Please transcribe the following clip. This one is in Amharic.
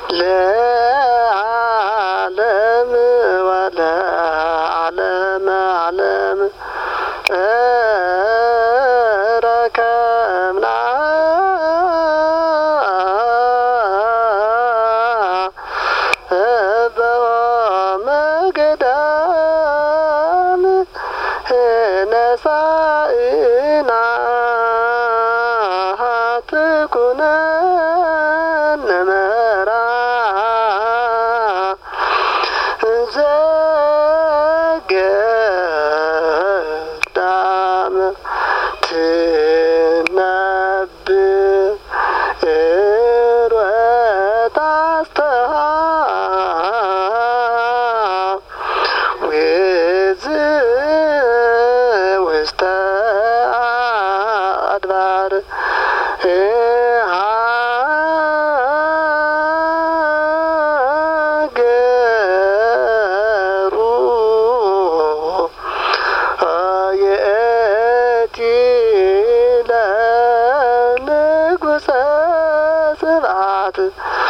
ለዓለም ወለዓለም ዓለም ረከብና በወመገዳን ነሳኢና ትኩነን መራ ዘገዳም ትነብር ወታስተሃ ውስተ አድባር ሀገሩ የእቲ ለንጉሠ ስብሐት